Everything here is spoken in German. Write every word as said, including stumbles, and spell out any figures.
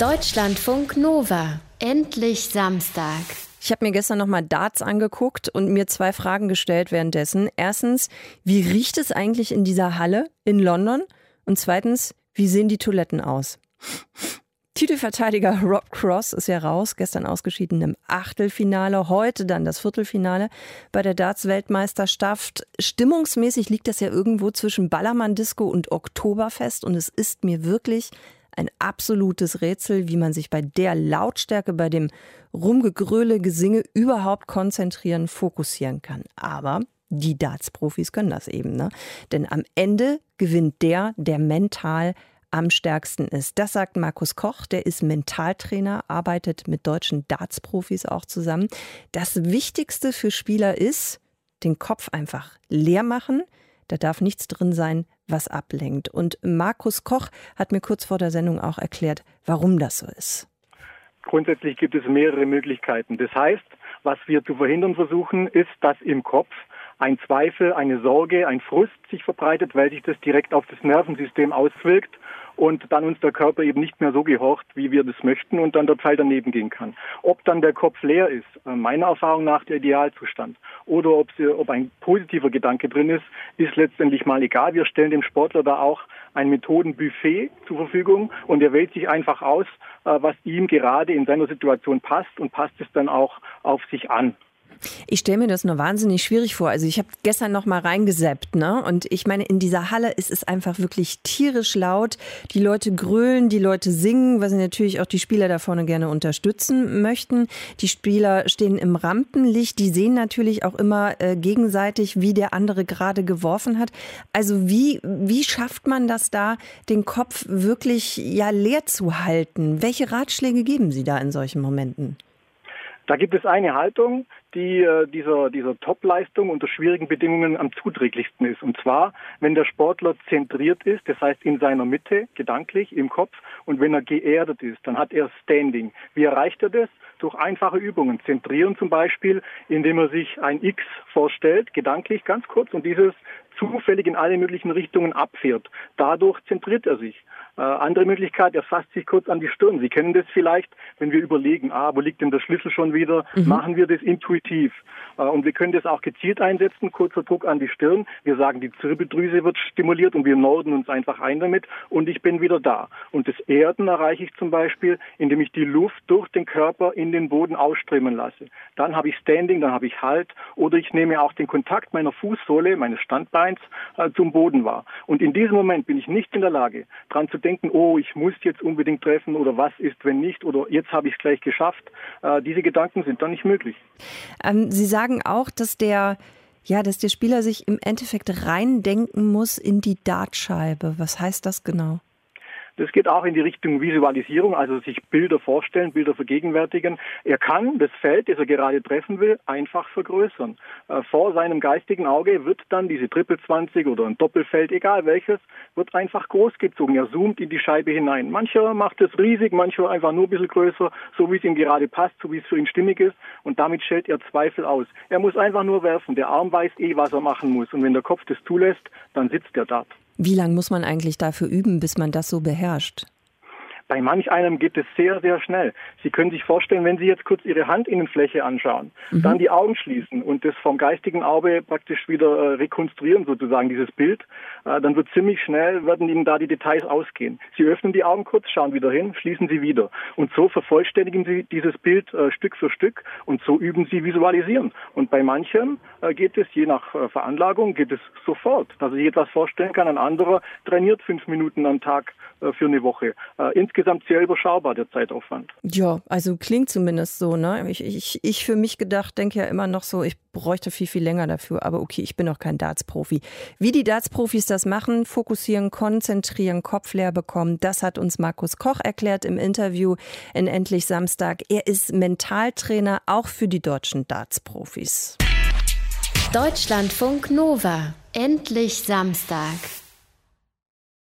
Deutschlandfunk Nova. Endlich Samstag. Ich habe mir gestern nochmal Darts angeguckt und mir zwei Fragen gestellt währenddessen. Erstens, wie riecht es eigentlich in dieser Halle in London? Und zweitens, wie sehen die Toiletten aus? Titelverteidiger Rob Cross ist ja raus, gestern ausgeschieden im Achtelfinale, heute dann das Viertelfinale bei der Darts-Weltmeisterschaft. Stimmungsmäßig liegt das ja irgendwo zwischen Ballermann-Disco und Oktoberfest und es ist mir wirklich ein absolutes Rätsel, wie man sich bei der Lautstärke, bei dem Rumgegröle, Gesinge überhaupt konzentrieren, fokussieren kann. Aber die Darts-Profis können das eben, ne? Denn am Ende gewinnt der, der mental am stärksten ist. Das sagt Markus Koch, der ist Mentaltrainer, arbeitet mit deutschen Darts-Profis auch zusammen. Das Wichtigste für Spieler ist, den Kopf einfach leer machen. Da darf nichts drin sein, was ablenkt. Und Markus Koch hat mir kurz vor der Sendung auch erklärt, warum das so ist. Grundsätzlich gibt es mehrere Möglichkeiten. Das heißt, was wir zu verhindern versuchen, ist, dass im Kopf ein Zweifel, eine Sorge, ein Frust sich verbreitet, weil sich das direkt auf das Nervensystem auswirkt und dann uns der Körper eben nicht mehr so gehorcht, wie wir das möchten und dann der Pfeil daneben gehen kann. Ob dann der Kopf leer ist, meiner Erfahrung nach der Idealzustand, oder ob, sie, ob ein positiver Gedanke drin ist, ist letztendlich mal egal. Wir stellen dem Sportler da auch ein Methodenbuffet zur Verfügung und er wählt sich einfach aus, was ihm gerade in seiner Situation passt und passt es dann auch auf sich an. Ich stelle mir das nur wahnsinnig schwierig vor. Also ich habe gestern noch mal reingesappt, ne? Und ich meine, in dieser Halle ist es einfach wirklich tierisch laut. Die Leute grölen, die Leute singen, was natürlich auch die Spieler da vorne gerne unterstützen möchten. Die Spieler stehen im Rampenlicht. Die sehen natürlich auch immer äh, gegenseitig, wie der andere gerade geworfen hat. Also wie, wie schafft man das da, den Kopf wirklich ja leer zu halten? Welche Ratschläge geben Sie da in solchen Momenten? Da gibt es eine Haltung, die äh, dieser, dieser Top-Leistung unter schwierigen Bedingungen am zuträglichsten ist. Und zwar, wenn der Sportler zentriert ist, das heißt in seiner Mitte, gedanklich, im Kopf, und wenn er geerdet ist, dann hat er Standing. Wie erreicht er das? Durch einfache Übungen. Zentrieren zum Beispiel, indem er sich ein X vorstellt, gedanklich, ganz kurz, und dieses zufällig in alle möglichen Richtungen abfährt. Dadurch zentriert er sich. Äh, andere Möglichkeit, er fasst sich kurz an die Stirn. Sie kennen das vielleicht, wenn wir überlegen, ah, wo liegt denn der Schlüssel schon wieder? Mhm. Machen wir das intuitiv. Äh, und wir können das auch gezielt einsetzen, kurzer Druck an die Stirn. Wir sagen, die Zirbeldrüse wird stimuliert und wir norden uns einfach ein damit und ich bin wieder da. Und das Erden erreiche ich zum Beispiel, indem ich die Luft durch den Körper in den Boden ausströmen lasse. Dann habe ich Standing, dann habe ich Halt oder ich nehme auch den Kontakt meiner Fußsohle, meines Standbeins äh, zum Boden wahr. Und in diesem Moment bin ich nicht in der Lage, dran zu denken, oh, ich muss jetzt unbedingt treffen oder was ist, wenn nicht oder jetzt habe ich es gleich geschafft. Äh, diese Gedanken sind dann nicht möglich. Ähm, Sie sagen auch, dass der, ja, dass der Spieler sich im Endeffekt reindenken muss in die Dartscheibe. Was heißt das genau? Das geht auch in die Richtung Visualisierung, also sich Bilder vorstellen, Bilder vergegenwärtigen. Er kann das Feld, das er gerade treffen will, einfach vergrößern. Äh, vor seinem geistigen Auge wird dann diese Triple zwanzig oder ein Doppelfeld, egal welches, wird einfach großgezogen. Er zoomt in die Scheibe hinein. Mancher macht es riesig, mancher einfach nur ein bisschen größer, so wie es ihm gerade passt, so wie es für ihn stimmig ist. Und damit stellt er Zweifel aus. Er muss einfach nur werfen. Der Arm weiß eh, was er machen muss. Und wenn der Kopf das zulässt, dann sitzt er dort. Wie lange muss man eigentlich dafür üben, bis man das so beherrscht? Bei manch einem geht es sehr, sehr schnell. Sie können sich vorstellen, wenn Sie jetzt kurz Ihre Handinnenfläche anschauen, mhm. dann die Augen schließen und das vom geistigen Auge praktisch wieder äh, rekonstruieren, sozusagen dieses Bild, äh, dann wird ziemlich schnell, werden Ihnen da die Details ausgehen. Sie öffnen die Augen kurz, schauen wieder hin, schließen sie wieder. Und so vervollständigen Sie dieses Bild äh, Stück für Stück und so üben Sie Visualisieren. Und bei manchen äh, geht es, je nach äh, Veranlagung, geht es sofort, dass er sich etwas vorstellen kann. Ein anderer trainiert fünf Minuten am Tag äh, für eine Woche. Äh, insgesamt sehr überschaubar, der Zeitaufwand. Ja, also klingt zumindest so, ne? Ich, ich, ich für mich gedacht, denke ja immer noch so, ich bräuchte viel, viel länger dafür. Aber okay, ich bin auch kein Darts-Profi. Wie die Darts-Profis das machen, fokussieren, konzentrieren, Kopf leer bekommen, das hat uns Markus Koch erklärt im Interview in Endlich Samstag. Er ist Mentaltrainer auch für die deutschen Darts-Profis. Deutschlandfunk Nova. Endlich Samstag.